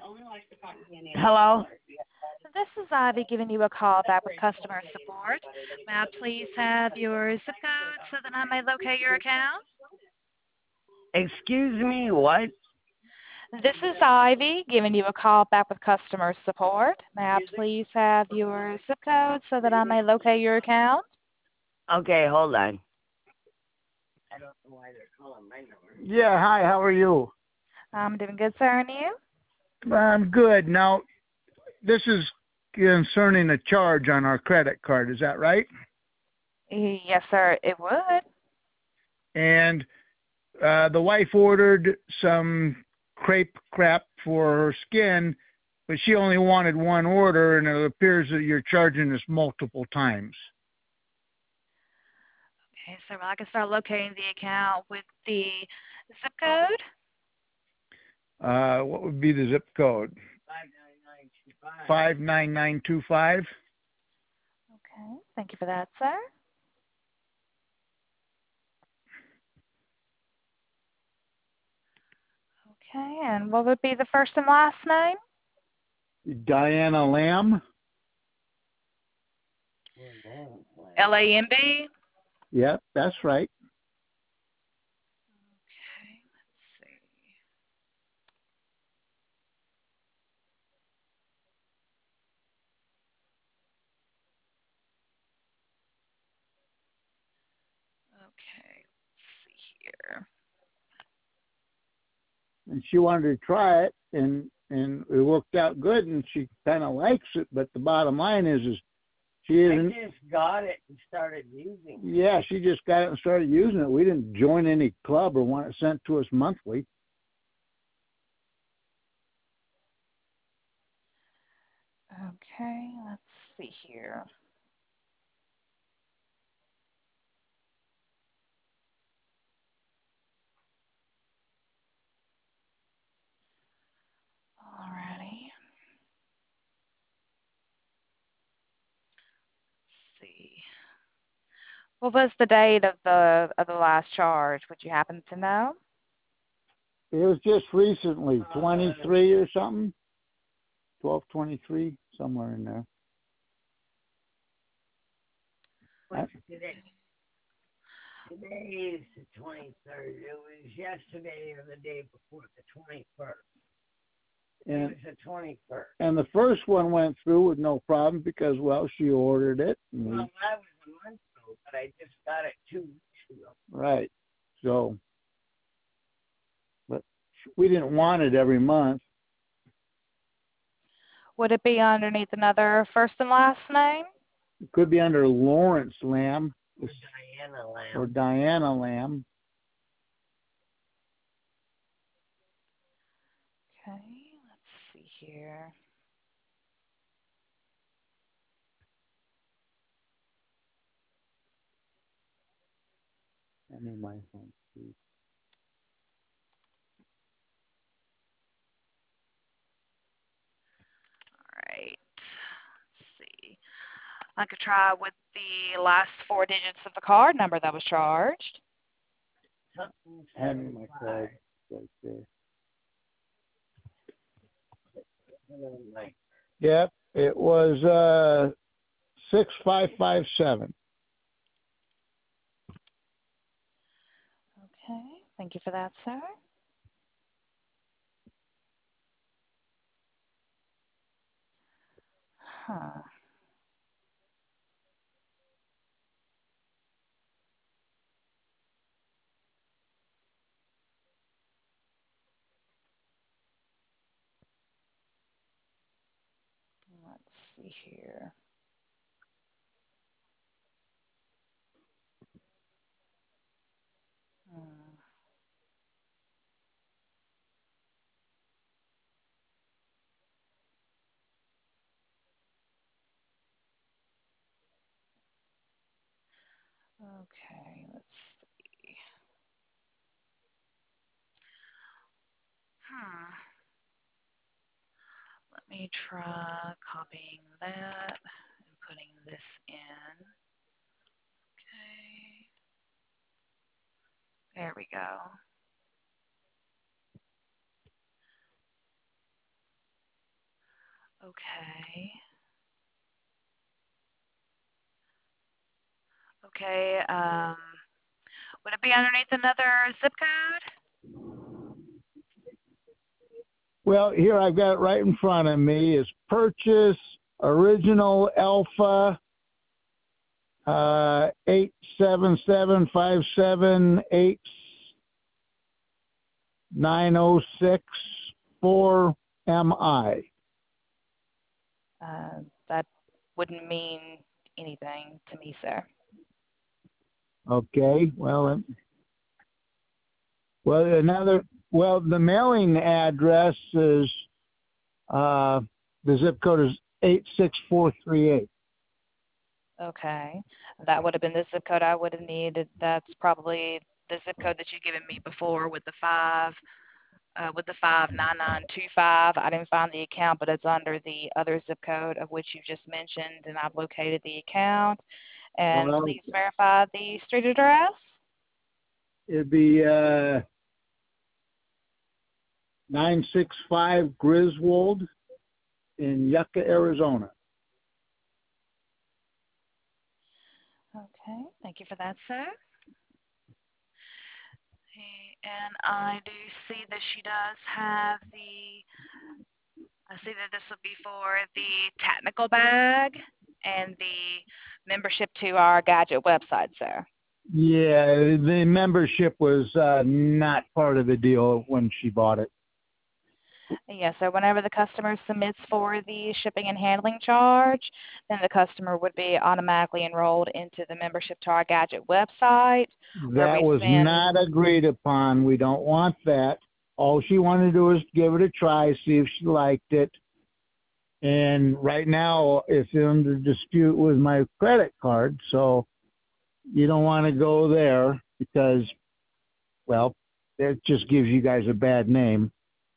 Hello? This is Ivy giving you a call back with customer support. May I please have your zip code so that I may locate your account? Excuse me, what? This is Ivy giving you a call back with customer support. May I please have your zip code so that I may locate your account? Okay, hold on. Yeah, hi, how are you? I'm doing good, sir, and you? I'm good. Now, this is concerning a charge on our credit card, is that right? Yes, sir, it would. And the wife ordered some crepe crap for her skin, but she only wanted one order, and it appears that you're charging us multiple times. Okay, so I can start locating the account with the zip code. What would be the zip code? 59925. Okay, thank you for that, sir. Okay, and what would be the first and last name? Diana Lamb. LAMB? Yep, that's right. Okay, let's see. Okay, let's see here. And she wanted to try it, and it worked out good, and she kind of likes it. But the bottom line is she isn't. I just got it and started using it. Yeah, she just got it and started using it. We didn't join any club or want it sent to us monthly. Okay, let's see here. Alrighty. Let's see. What was the date of the last charge? Would you happen to know? It was just recently, 23 or something, 12/23, somewhere in there. What's today? Today is the 23rd. It was yesterday or the day before, the 21st. It was the 21st. And the first one went through with no problem because, well, she ordered it. Well, that was a month ago, but I just got it 2 weeks ago. Right. So, but we didn't want it every month. Would it be underneath another first and last name? It could be under Lawrence Lamb. Or Diana Lamb. Or Diana Lamb. Okay, let's see here. I need my phone, please. Alright. Let's see. I could try with the last four digits of the card number that was charged. Hand me my card right there. Yep, it was 6557. Okay, thank you for that, sir. Huh. Let's see here. Hmm. Okay, let's see. Hmm. Let me try copying that and putting this in. Okay. There we go. Okay. Okay. Would it be underneath another zip code? Well, here I've got it right in front of me is Purchase Original Alpha 877-578-9064MI. That wouldn't mean anything to me, sir. Okay. Well, the mailing address is the zip code is 86438. Okay. That would have been the zip code I would have needed. That's probably the zip code that you've given me before with the 59925. I didn't find the account, but it's under the other zip code of which you just mentioned, and I've located the account. And Well, please verify the street address. it'd be 965 Griswold in Yucca, Arizona. Okay, thank you for that, sir. And I do see that she does have I see that this would be for the technical bag and the membership to our gadget website, sir. Yeah, the membership was not part of the deal when she bought it. Yes, so whenever the customer submits for the shipping and handling charge, then the customer would be automatically enrolled into the membership to our gadget website. That was not agreed upon. We don't want that. All she wanted to do was give it a try, see if she liked it. And right now, it's under dispute with my credit card, so you don't want to go there because, well, it just gives you guys a bad name.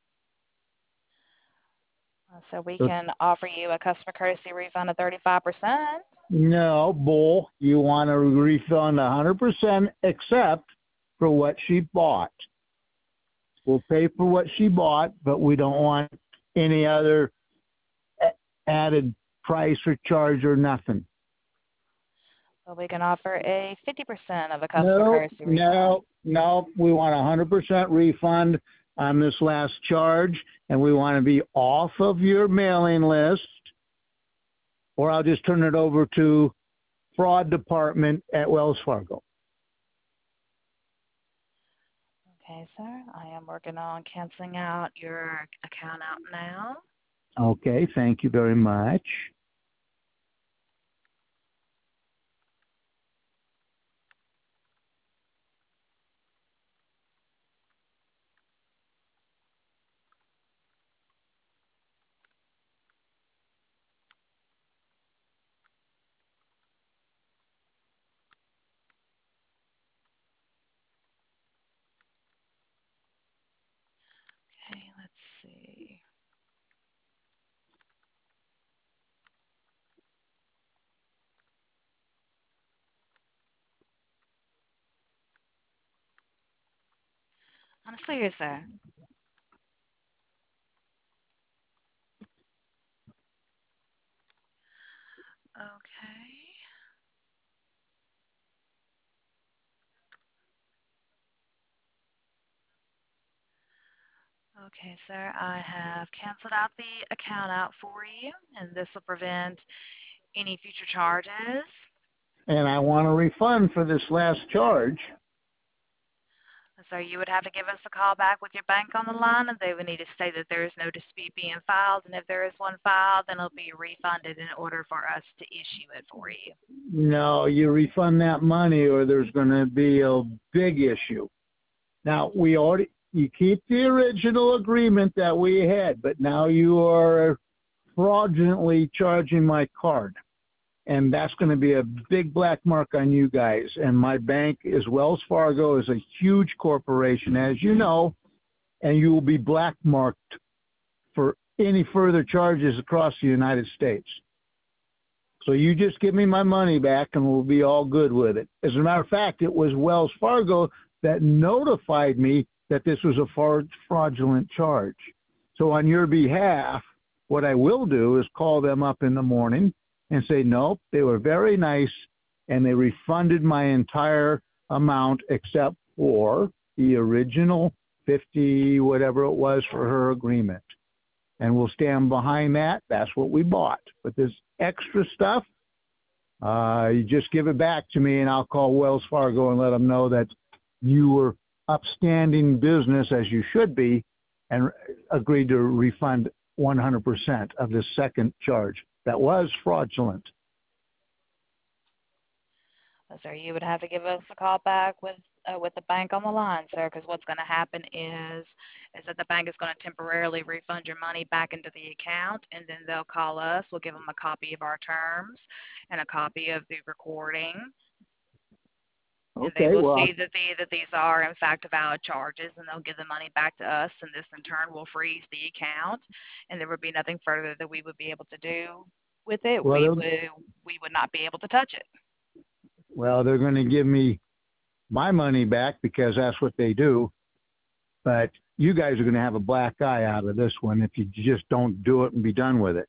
So we can offer you a customer courtesy refund of 35%. No, bull. You want to refund 100% except for what she bought. We'll pay for what she bought, but we don't want any other added price or charge or nothing. So we can offer a 50% of a customer courtesy refund. No. We want 100% refund on this last charge, and we want to be off of your mailing list, or I'll just turn it over to fraud department at Wells Fargo. Okay, sir. I am working on canceling out your account out now. Okay, thank you very much. Okay, let's see. Honestly, yes, sir. Okay. Okay, sir. I have canceled out the account out for you, and this will prevent any future charges. And I want a refund for this last charge. So you would have to give us a call back with your bank on the line, and they would need to say that there is no dispute being filed, and if there is one filed, then it'll be refunded in order for us to issue it for you. No, you refund that money or there's going to be a big issue. Now, you keep the original agreement that we had, but now you are fraudulently charging my card. And that's going to be a big black mark on you guys. And my bank is Wells Fargo, is a huge corporation, as you know, and you will be black marked for any further charges across the United States. So you just give me my money back and we'll be all good with it. As a matter of fact, it was Wells Fargo that notified me that this was a fraudulent charge. So on your behalf, What I will do is call them up in the morning and say, nope, they were very nice, and they refunded my entire amount except for the original 50, whatever it was for her agreement. And we'll stand behind that. That's what we bought. But this extra stuff, you just give it back to me, and I'll call Wells Fargo and let them know that you were upstanding business, as you should be, and agreed to refund 100% of the second charge. That was fraudulent. Well, sir, you would have to give us a call back with the bank on the line, sir, because what's going to happen is that the bank is going to temporarily refund your money back into the account, and then they'll call us. We'll give them a copy of our terms and a copy of the recording. Okay, and they will well, see that these are in fact valid charges, and they'll give the money back to us, and this in turn will freeze the account, and there would be nothing further that we would be able to do with it. Well, We would not be able to touch it. well, they're going to give me my money back because that's what they do. But you guys are going to have a black eye out of this one if you just don't do it and be done with it.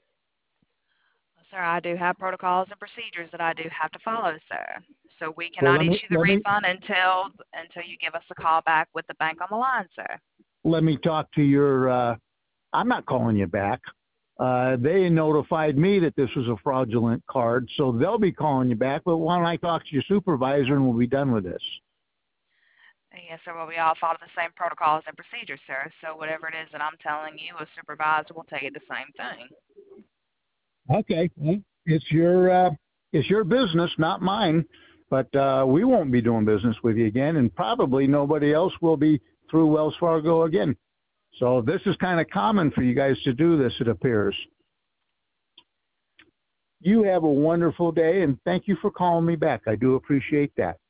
Sir, I do have protocols and procedures that I do have to follow, sir. So we cannot issue the refund until you give us a call back with the bank on the line, sir. Let me talk to your, I'm not calling you back. They notified me that this was a fraudulent card, so they'll be calling you back. But why don't I talk to your supervisor and we'll be done with this? Yes, sir. Well, we all follow the same protocols and procedures, sir. So whatever it is that I'm telling you, a supervisor will tell you the same thing. Okay. Well, it's your business, not mine. But we won't be doing business with you again, and probably nobody else will be through Wells Fargo again. So this is kind of common for you guys to do this, it appears. You have a wonderful day, and thank you for calling me back. I do appreciate that.